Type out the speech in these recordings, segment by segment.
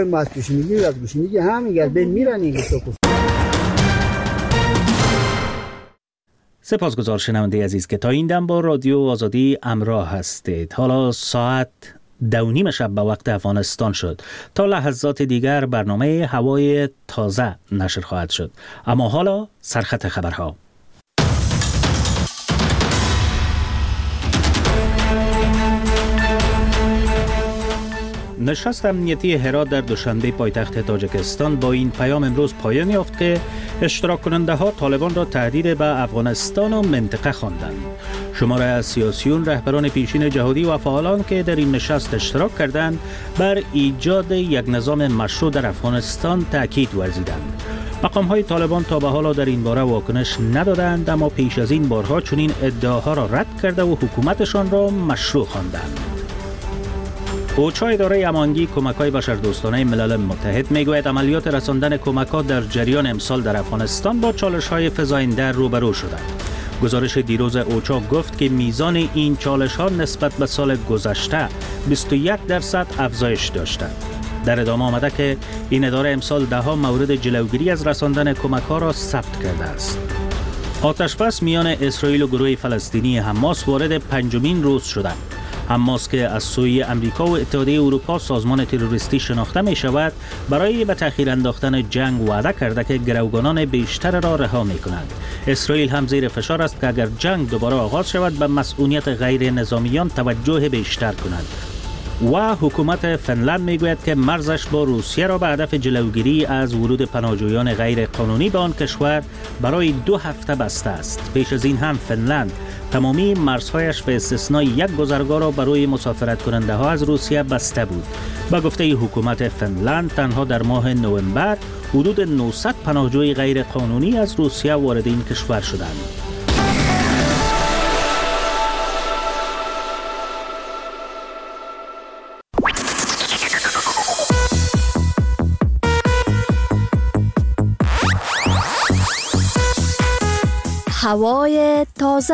ما از گوشنگی هم میگه بین میرن این سوکو. سپاسگزار شنونده عزیز که تا این دم با رادیو آزادی همراه هستید. حالا ساعت 2:30 شب به وقت افغانستان شد. تا لحظات دیگر برنامه هوای تازه نشر خواهد شد. اما حالا سرخط خبرها. نشست امنیتی هرات در دوشنبه پایتخت تاجیکستان با این پیام امروز پایان یافت که اشتراک کننده ها طالبان را تهدید به افغانستان و منطقه خواندند. شماره از سیاسیون، رهبران پیشین جهادی و فعالان که در این نشست اشتراک کردند بر ایجاد یک نظام مشروع در افغانستان تاکید ورزیدند. مقام های طالبان تا به حالا در این باره واکنش ندادند، اما پیش از این بارها چنین ادعاها را رد کرده و حکومتشان را مشروع خواندند. اوچا اداره امانگی کمک‌های بشردوستانه ملل متحد میگوید عملیات رساندن کمک‌ها در جریان امسال در افغانستان با چالش‌های فزاینده روبرو شدند. گزارش دیروز اوچا گفت که میزان این چالش‌ها نسبت به سال گذشته 21% افزایش داشته. در ادامه آمده که این اداره امسال ده‌ها مورد جلوگیری از رساندن کمک‌ها را ثبت کرده است. آتش‌بس میان اسرائیل و گروه فلسطینی حماس وارد 5مین روز شده. حماس که از سوی امریکا و اتحادیه اروپا سازمان تروریستی شناخته می شود، برای به تأخیر انداختن جنگ وعده کرده که گروگانان بیشتر را رها می کند. اسرائیل هم زیر فشار است که اگر جنگ دوباره آغاز شود به مسئولیت غیر نظامیان توجه بیشتر کند. و حکومت فنلند میگوید که مرزش با روسیه را به هدف جلوگیری از ورود پناهجویان غیر قانونی به آن کشور برای 2 هفته بسته است. پیش از این هم فنلند تمامی مرزهایش به استثنای یک گذرگاه را برای مسافرت کننده ها از روسیه بسته بود. با گفته حکومت فنلند تنها در ماه نوامبر حدود 900 پناهجوی غیر قانونی از روسیه وارد این کشور شدند. هوای تازه.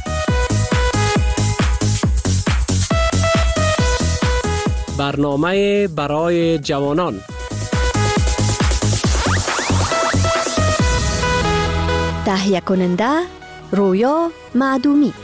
برنامه برای جوانان. تهیه کننده رویا معدومی.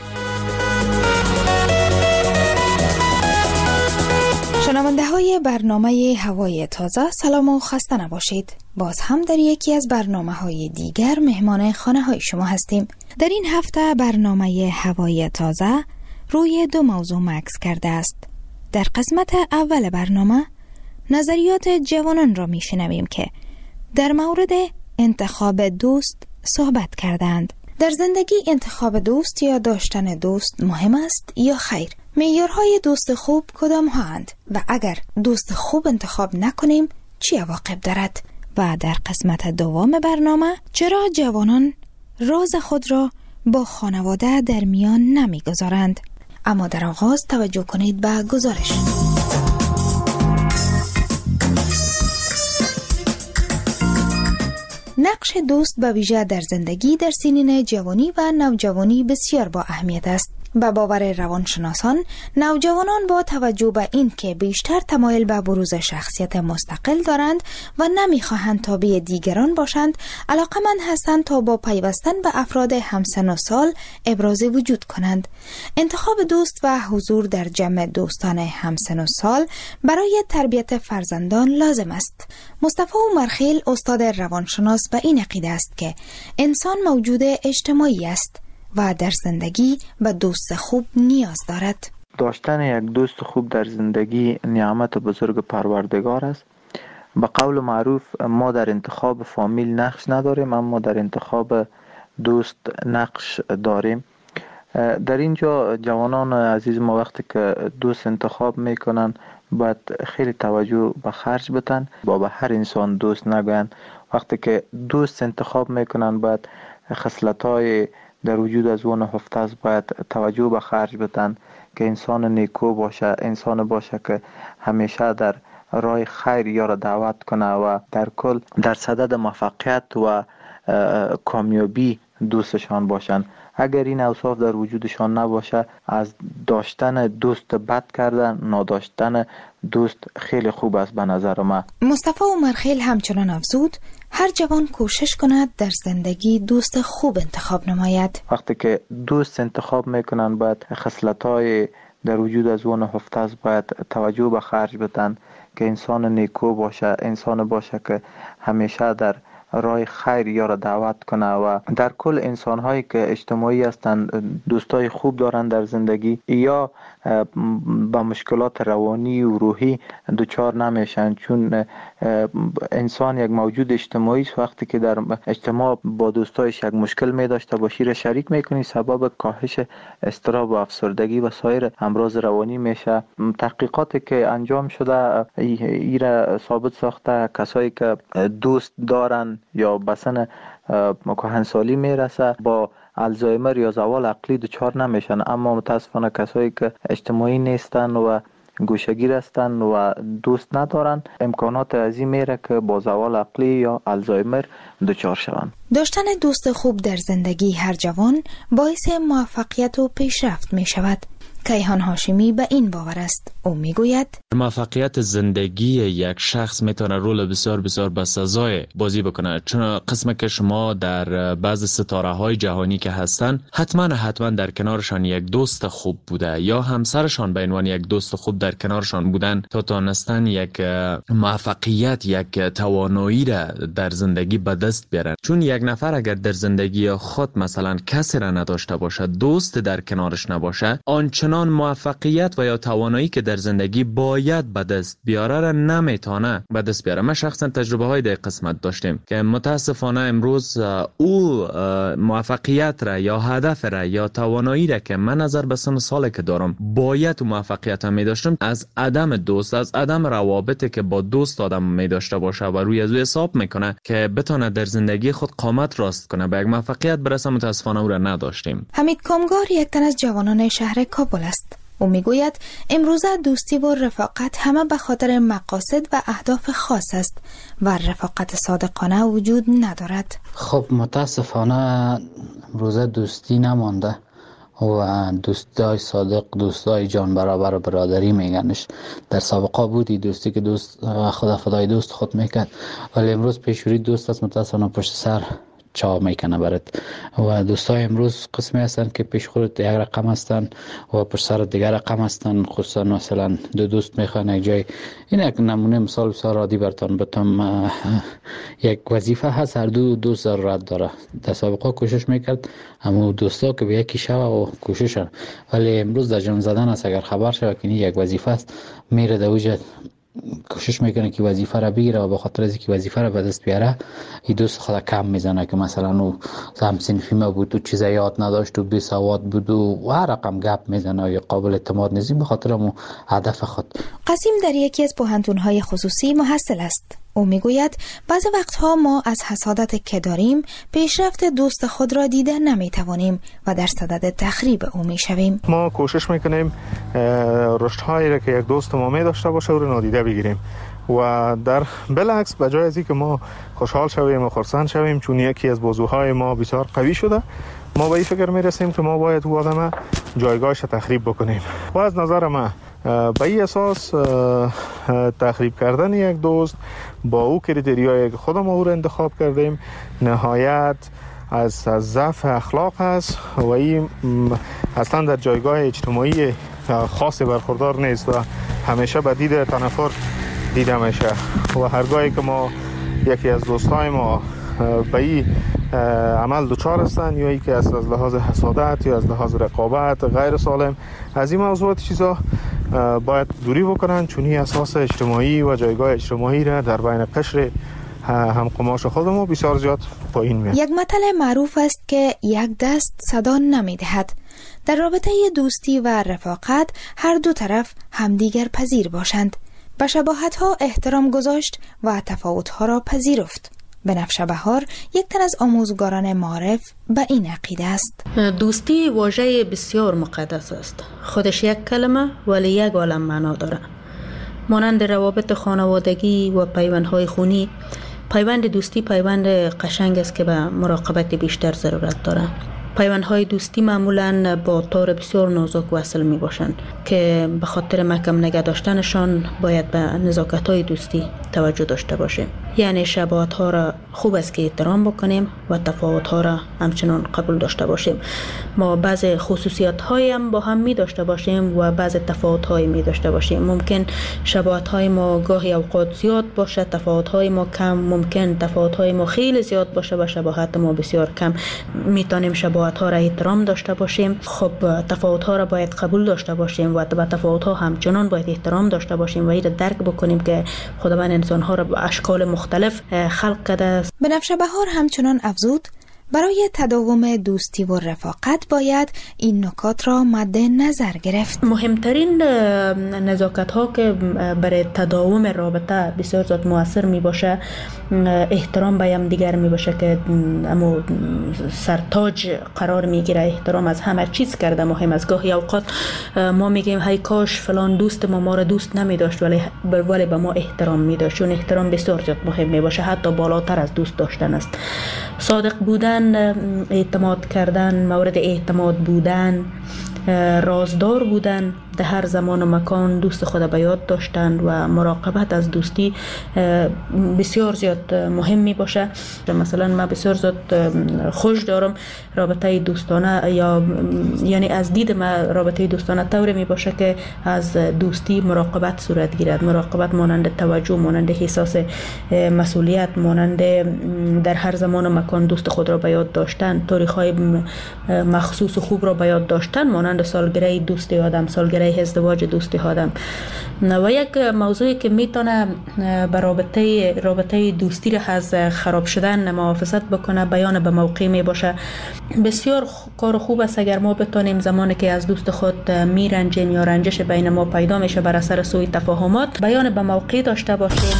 شنونده های برنامه هوای تازه، سلام و خسته نباشید. باز هم در یکی از برنامه های دیگر مهمان خانه های شما هستیم. در این هفته برنامه هوای تازه روی 2 موضوع مکس کرده است. در قسمت اول برنامه نظریات جوانان را می شنویم که در مورد انتخاب دوست صحبت کردند. در زندگی انتخاب دوست یا داشتن دوست مهم است یا خیر؟ معیارهای دوست خوب کدام هستند و اگر دوست خوب انتخاب نکنیم چی عواقب دارد؟ و در قسمت دوم برنامه چرا جوانان راز خود را با خانواده در میان نمیگذارند؟ اما در آغاز توجه کنید به گزارش. نقش دوست به ویژه در زندگی در سنین جوانی و نوجوانی بسیار با اهمیت است. به باور روانشناسان، نوجوانان با توجه به این که بیشتر تمایل به بروز شخصیت مستقل دارند و نمیخواهند تابع دیگران باشند، علاقمند هستند تا با پیوستن به افراد همسن و سال ابراز وجود کنند. انتخاب دوست و حضور در جمع دوستان همسن و سال برای تربیت فرزندان لازم است. مصطفی عمرخیل استاد روانشناس به این عقیده است که انسان موجود اجتماعی است و در زندگی به دوست خوب نیاز دارد. داشتن یک دوست خوب در زندگی نعمت بزرگ پروردگار است. به قول معروف ما در انتخاب فامیل نقش نداریم، اما در انتخاب دوست نقش داریم. در اینجا جوانان عزیز ما وقتی که دوست انتخاب میکنن باید خیلی توجه به خرج بدن، با به هر انسان دوست نگوین. وقتی که دوست انتخاب میکنن باید خصلت‌های در وجود از اون هفته است، باید توجه به خرج بدن که انسان نیکو باشه، انسان باشه که همیشه در راه خیر یارا دعوت کنه و در کل در صدد موفقیت و کامیابی دوستشان باشن. اگر این اوصاف در وجودشان نباشه، از داشتن دوست بد کردن، نداشتن دوست خیلی خوب است به نظر من. مصطفی عمرخیل همچنان افزود هر جوان کوشش کند در زندگی دوست خوب انتخاب نماید. وقتی که دوست انتخاب میکنن باید خصلت‌های در وجود از اون هفته است باید توجه به خرج بدن که انسان نیکو باشه، انسان باشه که همیشه در راه خیر یارا دعوت کنه و در کل انسان‌هایی که اجتماعی هستند دوستای خوب دارن در زندگی یا با مشکلات روانی و روحی دچار نمیشن، چون انسان یک موجود اجتماعی است. وقتی که در اجتماع با دوستایش یک مشکل می داشته باشی را شریک میکنی، سبب کاهش اضطراب و افسردگی و سایر امراض روانی میشه. تحقیقاتی که انجام شده ایره ثابت ساخته کسایی که دوست دارن یا به سن کهنسالی میرسه با الزایمر یا زوال عقلی دچار نمیشن، اما متاسفانه کسایی که اجتماعی نیستن و گوشه‌گیر هستن و دوست ندارن امکانات عظیم میره که با زوال عقلی یا الزایمر دچار شوند. داشتن دوست خوب در زندگی هر جوان باعث موفقیت و پیشرفت می شود. کیهان هاشمی به این باور است. او میگوید موفقیت زندگی یک شخص میتونه رول بسیار بسیار بسزای بازی بکنه، چون قسم که شما در بعض ستاره های جهانی که هستن حتما در کنارشان یک دوست خوب بوده یا همسرشان به عنوان یک دوست خوب در کنارشان بودن تا تونستن یک موفقیت، یک توانایی را در زندگی به دست بیارن. چون یک نفر اگر در زندگی خود مثلا کسی را نداشته باشه، دوست در کنارش نباشه، آنچنان موفقیت و یا توانایی که در زندگی باید به دست بیاره را نمیتونه به دست بیاره. ما شخصا تجربه های در قسمت داشتیم که متاسفانه امروز او موفقیت را یا هدف را یا توانایی را که من نظر به سن سالی که دارم باید موفقیت هم می داشتم، از عدم دوست، از عدم روابطی که با دوست آدم می داشته باشه و روی از او حساب میکنه که بتونه در زندگی خود قامت راست کنه به یک موفقیت برسه، متاسفانه او را نداشتیم. حمید کامگار یک تن از جوانان شهر کابل است. او میگوید امروزه دوستی و رفاقت همه به خاطر مقاصد و اهداف خاص است و رفاقت صادقانه وجود ندارد. خب متاسفانه امروزه دوستی نمانده و دوستای صادق، دوستای جان برابر برادری میگنش. در سابقه بودی دوستی که دوست خدا فدای دوست خود میکرد، ولی امروز پیشوری دوست است متاسفانه پشت سر چا میکنه برات. و دوستای امروز قسمی هستن که پیش خودت یک رقم هستن و پشت سر دیگر رقم هستن. خصوصا مثلا دو دوست میخوان یک جای، این یک نمونه مثال بسیار عادی براتون بتم. یک وظیفه هست، هر دو دوست ضرورت داره. در سابقه کوشش میکرد اما دوستا که به یکی شوه و کوششن، ولی امروز در جمع زدن است. اگر خبر شوه که یک وظیفه است میره در وجه کوشش میکنه که وظیفه را بگیره و به خاطر از اینکه وظیفه را به دست بیاره این دوست خود کم میزنه که مثلا او هم صنفی ما بود و چیز یاد نداشت و بی سواد بود و هر رقم گپ میزنه یا قابل اعتماد نیست به خاطر مو هدف خود. قاسم در یکی از پوهنتون‌های خصوصی محصل است. او میگوید بعضی وقتها ما از حسادت که داریم پیشرفت دوست خود را دیده نمیتوانیم و در صدد تخریب او میشویم. ما کوشش میکنیم رشدهایی را که یک دوست ما می داشته باشه او را نادیده بگیریم و در بالعکس به جای از اینکه ما خوشحال شویم و خرسند شویم چون یکی از بازوهای ما بسیار قوی شده، ما به این فکر میرسیم که ما باید او آدم جایگاهش تخریب بکنیم. و از نظر من به این اساس تخریب کردن یک دوست با او کریتریایی که خودم او را انتخاب کردیم نهایت از ضعف اخلاق است و این اصلا در جایگاه اجتماعی خاصی برخوردار نیست و همیشه به دید تنفر دیده میشه. و هرگاهی که ما یکی از دوستای ما به این عمل دچار هستن یا ای که از لحاظ حسادت یا از لحاظ رقابت غیر سالم از این موضوعات چیزا باید دوری بکنن، چون این اساس اجتماعی و جایگاه اجتماعی را در بین قشر همقماش خودمون بسیار زیاد پایین میاد. یک مثل معروف است که یک دست صدا نمیدهد. در رابطه دوستی و رفاقت هر دو طرف همدیگر پذیر باشند، به شباهت‌ها احترام گذاشت و تفاوت‌ها را پذیرفت. بنفشه بهار یک تن از آموزگاران معارف به این عقیده است. دوستی واژه بسیار مقدس است. خودش یک کلمه ولی یک عالم معنا داره. مانند روابط خانوادگی و پیوندهای خونی، پیوند دوستی پیوند قشنگ است که به مراقبت بیشتر ضرورت داره. پیوندهای دوستی معمولاً با تار بسیار نازک وصل می باشند که به خاطر محکم نگه داشتنشان باید به نزاکت‌های دوستی توجه داشته باشیم. یعنی شباهت‌ها را خوب است که احترام بکنیم و تفاوت‌ها را همچنان قبول داشته باشیم. ما بعض خصوصیات‌هایی هم با هم می داشته باشیم و بعض تفاوت‌هایی می داشته باشیم. ممکن شباهت‌های ما گاهی اوقات زیاد باشه، تفاوت‌های ما کم، ممکن تفاوت‌های ما خیلی زیاد باشه و شباهت ما بسیار کم. میتونیم شباهت‌ها را احترام داشته باشیم. خب تفاوت‌ها را باید قبول داشته باشیم و به تفاوت‌ها همچنان باید احترام داشته باشیم و این را درک بکنیم که خداوند انسان‌ها را به اشکال مختلف خلق کرده است. بنفشه بهار همچنان افزود برای تداوم دوستی و رفاقت باید این نکات را مد نظر گرفت. مهمترین نزاکت ها که برای تداوم رابطه بسیار زیاد مؤثر می باشه احترام به هم دیگر می باشه که اما سرتاج قرار می گیره. احترام از همه چیز کرده مهم است. گاهی اوقات ما میگیم هی کاش فلان دوست ما را دوست نمی داشت ولی به ما احترام می داشت. چون احترام بسیار زیاد مهم می باشه، حتی بالاتر از دوست داشتن است. صادق بودن، اعتماد کردن، مورد اعتماد بودن، رازدار بودن، در هر زمان و مکان دوست خود به یاد داشتن و مراقبت از دوستی بسیار زیاد مهم می باشه. مثلا من بسیار زیاد خوش دارم رابطه دوستانه یعنی از دید من رابطه دوستانه طوری می باشه که از دوستی مراقبت صورت گیرد. مراقبت مانند توجه، مانند احساس مسئولیت، مانند در هر زمان و مکان دوست خود را به یاد داشتن، تاریخ‌های مخصوص و خوب را به یاد داشتن، مانند سالگره دوستی آدم، سالگره ازدواج دوستی آدم. و یک موضوعی که میتونه به رابطه دوستی را از خراب شدن محافظت بکنه بیان به موقع می باشه. بسیار کار خوب است اگر ما بتونیم زمانی که از دوست خود میرنجیم یا رنجش بین ما پیدا میشه بر اثر سوء تفاهمات بیان به موقع داشته باشیم.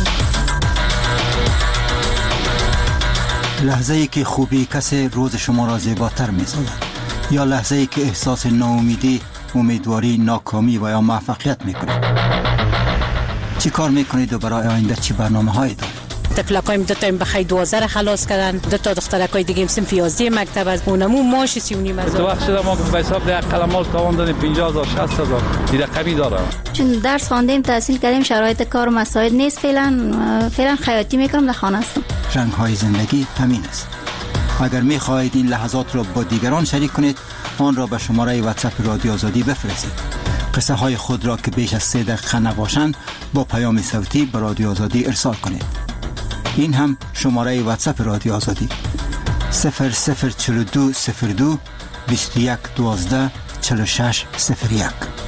لحظه ای که خوبی کسی روز شما را زیباتر می‌سازد یا لحظه ای که احساس ناامیدی، امیدواری، ناکامی و یا موفقیت میکنید. چی کار میکنید و برای آینده چی برنامه‌هایی دارید؟ تکلکایم دو تا بخای 12 خلاص کردن، دو تا دخترکای دیگه صنف 11 مکتب از اونمو ماش 39,000. تو وقت شده ما به حساب ده قلمال تاوان دادیم 50,000 60,000 این رقمی داره. چون درس خواندیم، تحصیل کردیم، شرایط کار مساعد نیست. فعلا خیاطی میکنم، در خانه هستم. رنگ‌های زندگی همین است. اگر می‌خواهید این لحظات را با دیگران شریک کنید، آن را به شماره واتساپ رادیو آزادی بفرستید. قصه های خود را که بیش از 3 دقیقه نباشند با پیام صوتی به رادیو آزادی ارسال کنید. این هم شماره واتساپ رادیو آزادی 004202 21 12 46 01.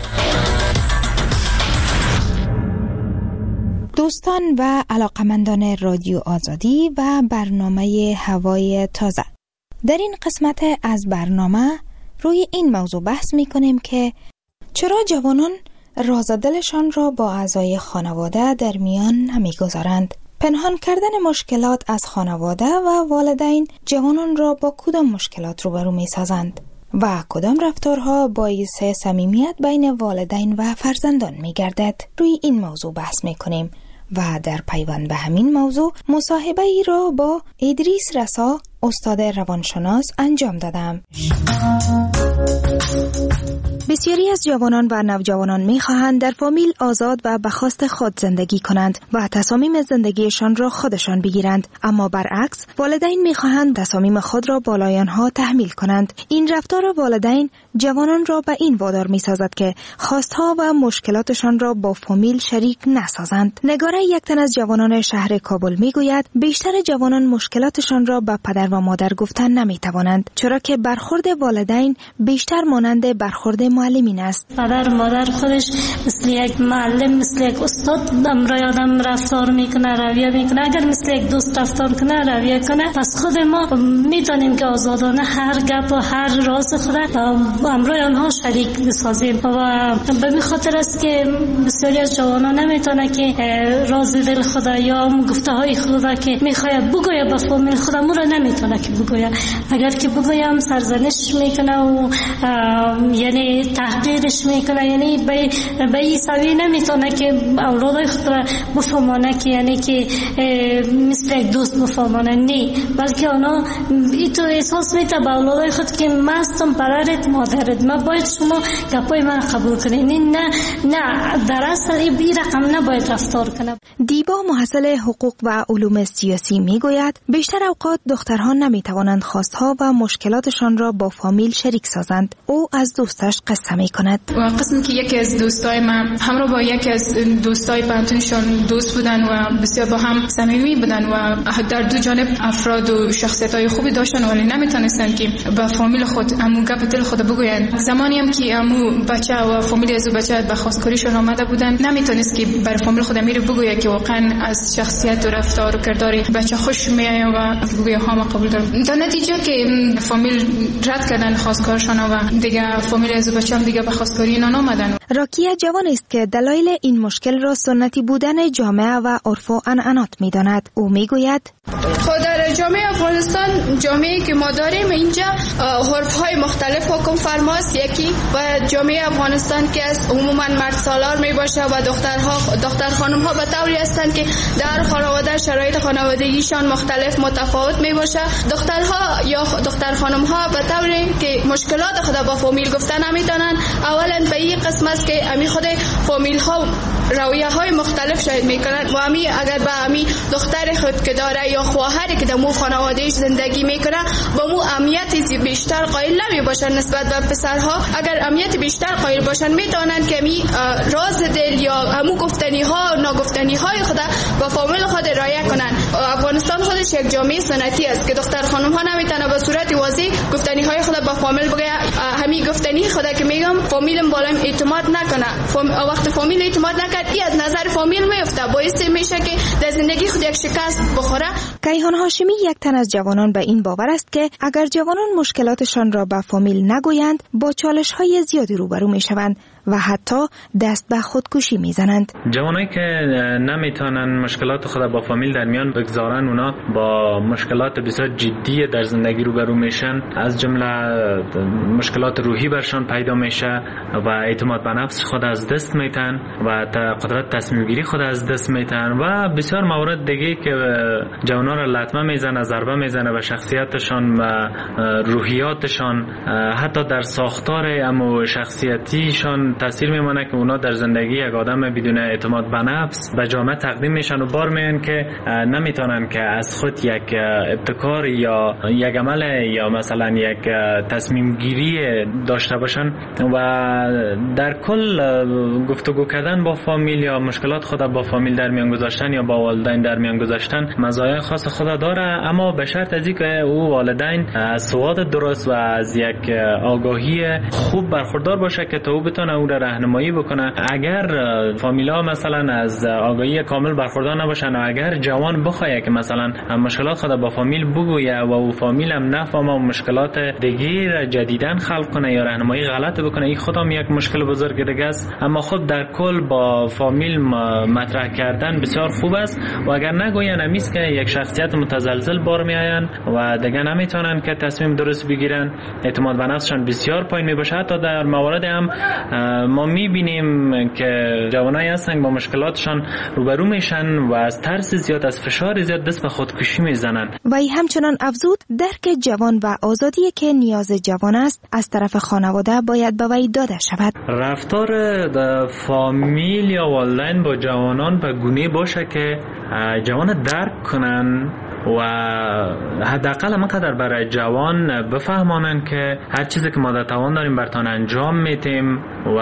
دوستان و علاقمندان رادیو آزادی و برنامه هوای تازه، در این قسمت از برنامه روی این موضوع بحث می کنیم که چرا جوانان راز دلشان را با اعضای خانواده در میان نمی گذارند. پنهان کردن مشکلات از خانواده و والدین جوانان را با کدام مشکلات روبرو می سازند و کدام رفتارها باعث صمیمیت بین والدین و فرزندان می گردد. روی این موضوع بحث می کنیم و در پیوند به همین موضوع مصاحبه ای را با ادریس رسا، استاد روانشناس انجام دادم. بسیاری از جوانان و نوجوانان می‌خواهند در فامیل آزاد و به خواست خود زندگی کنند و تصامیم زندگیشان را خودشان بگیرند، اما برعکس والدین می‌خواهند تصامیم خود را بالای آنها تحمیل کنند. این رفتار والدین جوانان را به این وادار می‌سازد که خواستها و مشکلاتشان را با فامیل شریک نسازند. نگاره یک تن از جوانان شهر کابل می‌گوید بیشتر جوانان مشکلاتشان را به پدر و مادر گفتن نمی‌توانند، چرا که برخورد والدین بیشتر مانند برخورد معلمین است. پدر و مادر خودش مثل یک معلم، مثل یک استاد امرای آدم رفتار میکنه، رویه میکنه. اگر مثل یک دوست رفتار کنه، رویه کنه، پس خود ما میتونیم که آزادانه هر گپ و هر راز خود امرای آنها شریک بسازیم و به این خاطر است که بسیاری از جوانان نمیتونه که راز دل خود یا گفته های خود که میخواد بگوید به فامیل خود را نمیتونه نمیتونه که بگویه. اگر که بگویم سرزنش میکنه و یعنی تحقیرش میکنه، یعنی به این سوی نمیتونه که اولادای خود را بفهمانه که یعنی که مثل یک دوست بفهمانه، نه، بلکه اونا ایتو احساس میته به اولادای خود که مستم پدرت مادرت، ما باید شما گپای من قبول کنین. نه در اصل این رقم نباید رفتار کنه. دیبا محصل حقوق و علوم سیاسی میگوید بیشتر اوقات دخترها نمیتوانند خواستها و مشکلاتشان را با فامیل شریک سازند. او از دوستش قصه میکند. قسمی که یکی از دوستای من همراه با یکی از دوستای پانتونشون دوست بودن و بسیار با هم صمیمی بودن و در دو جانب افراد و شخصیت‌های خوبی داشتن، ولی نمیتونستن که با فامیل خود امو گپ دل خود بگویند. زمانی هم که امو بچه و فامیل از بچه به خواستگاریشون آمده بودن، نمیتونست که بر فامیل خود امیر بگوید که واقعا از شخصیت و رفتار و کردار بچه خوش میآید و بگوید ها ما قبول دارم. در نتیجه که فامیل رد کردن خواستگارشون و دیگه فامیل از بچه هم دیگه به خواستگاری نآمدن. راکیه جوان است که دلایل این مشکل را سنتی بودن جامعه و عرف و عنعنات می‌داند. او میگوید در جامعه افغانستان، جامعه‌ای که ما داریم اینجا عرف‌های مختلف حکم فرماست. یکی و جامعه افغانستان که از عموما مرد سالار میباشه و دختر خانم‌ها به طوری هستند که در خانواده شرایط خانوادگیشان مختلف متفاوت میباشه. دخترها یا دختر خانم‌ها به طوری که مشکلات خود با فامیل گفتن نمیتونن. اولا به این قسم است که امی خود فامیل‌ها رویه‌های مختلف شاید میکنن و امی اگر به امی دختر خود که داره یا خواهری که در مو خانوادهش زندگی میکنه با مو اهمیت بیشتر قائل نمیباشن نسبت به پسرها. اگر اهمیت بیشتر قائل باشن میتونن که می راز دل یا همو گفتنی ها و ناگفتنی های خود با فامیل خود رعایت کنن. افغانستان خودش یک جامعه سنتی است که دختر خانم ها نمیتونه به صورت واضح گفتنی های خود با فامیل بگه. همین گفتنی خود که میگم فامیلم بالایم اعتماد نکنه. وقت فامیل اعتماد نکرد ای از نظر فامیل میفته، باعث میشه که در زندگی خود یک شکست بخوره. کیهان هاشمی یک تن از جوانان به این باور است که اگر جوانان مشکلاتشان را به فامیل نگویند با چالش‌های زیادی روبرو میشوند و حتی دست به خودکشی میزنند. جوانایی که نمیتونن مشکلات خود با فامیل در میان بگذارن، اونا با مشکلات بسیار جدی در زندگی روبرو میشن. از جمله مشکلات روحی برشان پیدا میشه و اعتماد به نفس خود از دست میتن و قدرت تصمیم گیری خود از دست میتن و بسیار موارد دیگه که جوانا را لطمه میزنه، ضربه میزنه به شخصیتشان و روحیاتشان، حتی در ساختار امو شخصیتیشان تاثیر میمونه که اونا در زندگی یک آدم بدون اعتماد به نفس به جامعه تقدیم میشن و بار میان که نمیتونن که از خود یک ابتکار یا یک عمل یا مثلا یک تصمیم گیری داشته باشن و در کل گفتگو کردن با فامیل یا مشکلات خود با فامیل در میان گذاشتن یا با والدین در میان گذاشتن مزایای خاص خود داره، اما به شرط از اینکه او والدین از سواد درست و از یک آگاهی خوب برخوردار باشه که تا او بتونه او را راهنمایی بکنه. اگر فامیلا مثلا از آگاهی کامل برخوردار نباشن و اگر جوان بخواد که مثلا مشکلات خود با فامیل بگویه و او فامیل هم نفهمه و مشکلات دیگه جدیدن خلق کنه یا راهنمایی غلط بکنه، این خودم یک مشکل بزرگ دیگه است. اما خب در کل با فامیل مطرح کردن بسیار خوب است و اگر نگوین امیست که یک شخصیت متزلزل بار میآین و دیگه نمیتونن که تصمیم درست بگیرن، اعتماد به نفسشان بسیار پایین میباشه. حتی در موارد هم ما میبینیم که جوانایی هستن با مشکلاتشان روبرو میشن و از ترس زیاد، از فشار زیاد دست به خودکشی میزنن. و همچنان افزود درک جوان و آزادی که نیاز جوان است از طرف خانواده باید به وی داده شود. رفتار فامیل یا والدین با جوانان به گونه باشه که جوان درک کنن و حداقل همانقدر برای جوان بفهمانن که هر چیزی که ما در توان داریم برتان انجام میتیم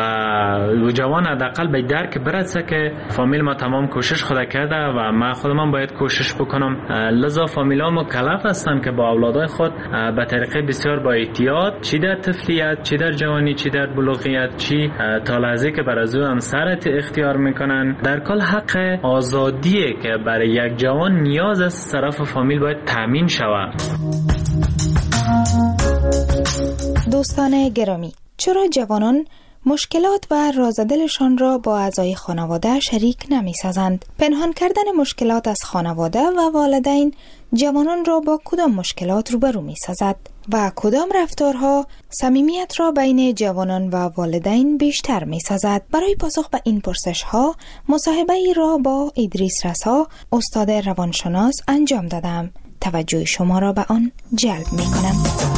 و جوان حداقل به درک برسه که فامیل ما تمام کوشش خود کرده و ما خودم باید کوشش بکنم. لذا فامیلا مکلف هستن که با اولادای خود به طریقه بسیار با احتیاط، چی در طفلیت، چی در جوانی، چی در بلوغیت، چی تا لحظه که برای او همسرت اختیار میکنن، در کل حق آزادیه که برای یک جوان نیاز از طرف فامیل باید تامین شود. دوستان گرامی، چرا جوانان مشکلات و رازدلشان را با اعضای خانواده شریک نمی‌سازند. پنهان کردن مشکلات از خانواده و والدین جوانان را با کدام مشکلات روبرو می‌سازد و کدام رفتارها صمیمیت را بین جوانان و والدین بیشتر می‌سازد؟ برای پاسخ به این پرسش‌ها مصاحبه‌ای را با ادریس رسا، استاد روانشناس انجام دادم. توجه شما را به آن جلب می‌کنم.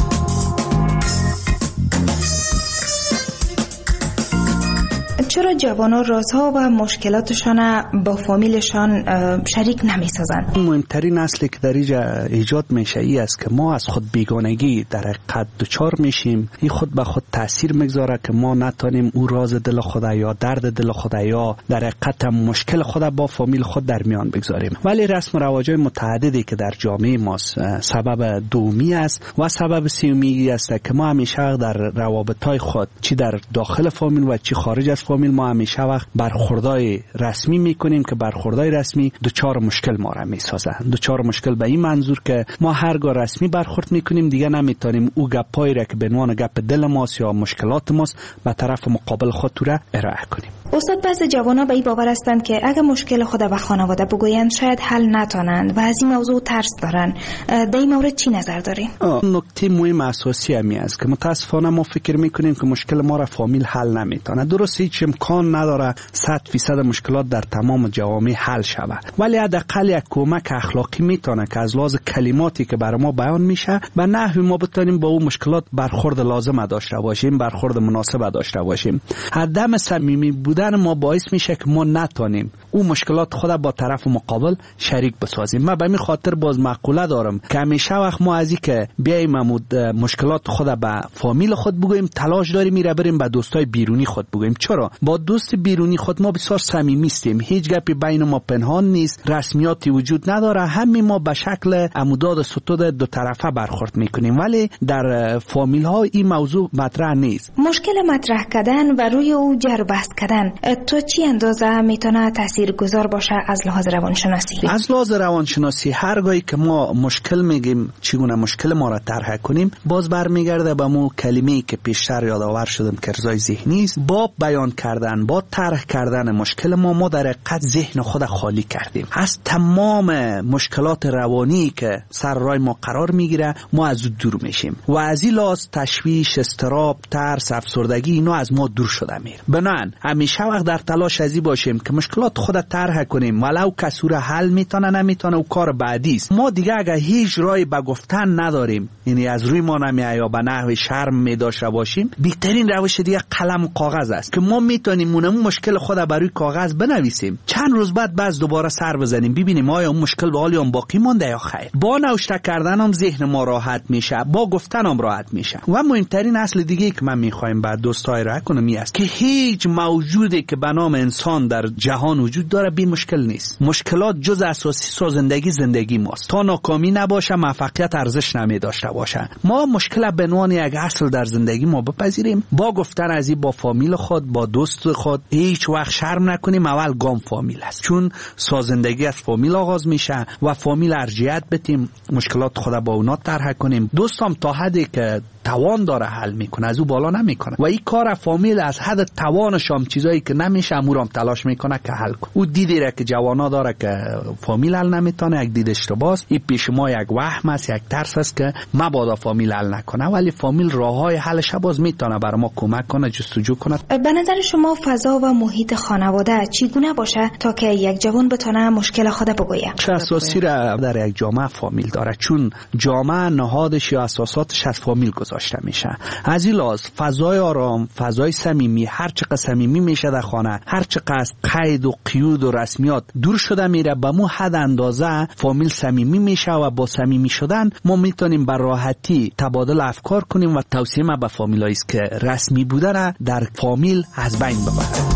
چرا جوانان رازها و مشکلاتشان با فامیلشان شریک نمی‌سازند؟ مهمترین اصلی که در اینجا ایجاد میشه ای است که ما از خود بیگانگی در حقیقت دچار میشیم. این خود به خود تاثیر میگذاره که ما نتونیم او راز دل خود یا درد دل خود یا در حقیقت مشکل خود با فامیل خود در میان بگذاریم. ولی رسم و رواج‌های متعددی که در جامعه ما سبب دومی است و سبب سومی است که ما همیشه در روابط‌های خود چی در داخل فامیل و چی خارج از فامیل ما همیشه وقت برخوردای رسمی میکنیم که برخوردای رسمی دوچار مشکل ما را میسازند. دوچار مشکل به این منظور که ما هرگاه رسمی برخورد میکنیم دیگه نمیتونیم او گپایی را که به عنوان گپ دل ماست یا مشکلات ماست به طرف مقابل خود را ارائه کنیم. استاد، بعضی جوانان به این باور هستند که اگر مشکل خود به خانواده بگویند شاید حل نتونند و از این موضوع ترس دارند. در این مورد چی نظر دارین؟ نکته مهم اساسی همی است که متاسفانه ما فکر میکنیم که مشکل ما را فامیل حل نمیتونه. درست هیچ امکان نداره 100% مشکلات در تمام جوامع حل شود، ولی حداقل یک کمک اخلاقی میتونه که از لحاظ کلماتی که برای ما بیان میشه و نحوی ما بتونیم با اون مشکلات برخورد لازم داشته باشیم، برخورد مناسب داشته باشیم. عدم صمیمی بودن ما باعث میشه که ما نتونیم اون مشکلات خود با طرف مقابل شریک بسازیم. من به این خاطر باز مقوله دارم که همیشه وقت ما از این که بیایم مشکلات خود به فامیل خود بگوییم تلاش داریم میره بریم به دوستای بیرونی خود بگوییم. چرا؟ با دوست بیرونی خود ما بسیار صمیمی هستیم، هیچ گپی بین ما پنهان نیست، رسمیاتی وجود نداره، همین ما به شکل عموداد ستود دو طرفه برخورد میکنیم، ولی در فامیل ها این موضوع مطرح نیست. مشکل مطرح کردن و روی او جر بحث کردن تو چی اندازه میتونه تاثیرگذار باشه از لحاظ روانشناسی؟ از لحاظ روانشناسی هرگاهی که ما مشکل میگیم چگونه مشکل ما را طرح کنیم باز برمیگرده به مو کلمه‌ای که پیشتر یادآور شدم که ارضای ذهنی است. با بیان کردن با طرح کردن مشکل ما در حقیقت ذهن خود خالی کردیم از تمام مشکلات روانی که سر راه ما قرار میگیره. ما از دور میشیم و از این لحاظ تشویش، اضطراب، ترس، افسردگی اینا از ما دور شده میره. بنان همیشه وقت در تلاش ازی باشیم که مشکلات خود طرح کنیم، ولو کسور حل میتونه نمیتونه و کار بعدی است. ما دیگه اگه هیچ راهی به گفتن نداریم، یعنی از روی ما نمیاد یا به نحو شرم میداشته باشیم، بهترین روش دیگه قلم و کاغذ است که ما میتونیم اون مشکل خود بر روی کاغذ بنویسیم، چند روز بعد باز دوباره سر بزنیم ببینیم آیا اون مشکل به حال باقی مونده یا خیر. با نوشته کردن هم ذهن ما راحت میشه، با گفتن هم راحت میشه. و مهمترین اصل دیگه که من میخوایم بعد دوستای را کنم این است که هیچ موجودی که به نام انسان در جهان وجود داره بی مشکل نیست. مشکلات جز اساسی سازندگی زندگی ماست. تا ناکامی نباشه موفقیت ارزش نمیداشته باشه. ما مشکل به عنوان یک اصل در زندگی ما بپذیریم، با گفتن از این با فامیل خود، با دوست خود هیچ وقت شرم نکنیم. اول گام فامیل است، چون سازندگی از فامیل آغاز میشه و فامیل ارجحیت بدیم، مشکلات خود با اونا طرح کنیم. دوستم تا حدی که توان داره حل میکنه، از او بالا نمیکنه و این کار فامیل از حد توانش هم چیزایی که نمیشه امورم تلاش میکنه که حل کنه. او دیدی را که جوانا داره که فامیل حل نمیتونه، یک دید اشتباهه. این پیش ما یک وهم است، یک ترس است که مبادا فامیل حل نکنه، ولی فامیل راههای حلش باز میتونه برای ما کمک کنه، جستجو کنه. به نظر شما فضا و محیط خانواده چگونه باشه تا که یک جوان بتونه مشکل خود بگویه؟ چه اساسی را در یک جامعه فامیل داره، چون جامعه نهادش یا اساساتش از فامیل گذاشته میشه. از این لحاظ فضای آرام، فضای صمیمی، هر چقدر صمیمی میشه در خانه، هر چقدر از قید و قیود و رسمیات دور شده میره، به مو حد اندازه فامیل صمیمی میشه و با صمیمی شدن ما میتونیم بر راحتی تبادل افکار کنیم و توصیه ما به فامیلایی است که رسمی بودن در فامیل از بین ببرن.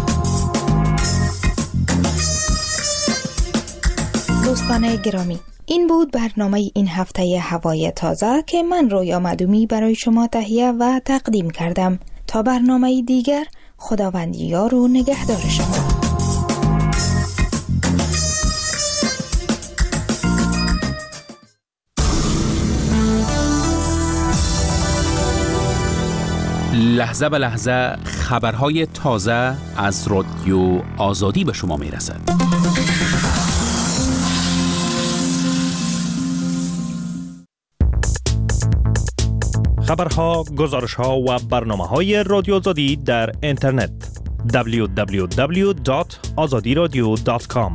دوستان گرامی، این بود برنامه این هفته هوای تازه که من رویا معدومی برای شما تهیه و تقدیم کردم. تا برنامه دیگر، خداوند یار و نگهدار شما. لحظه به لحظه خبرهای تازه از رادیو آزادی به شما میرسد. خبرها، گزارشها و برنامه‌های رادیو آزادی در اینترنت www.azadiradio.com.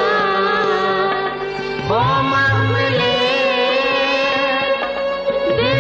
با محمله دل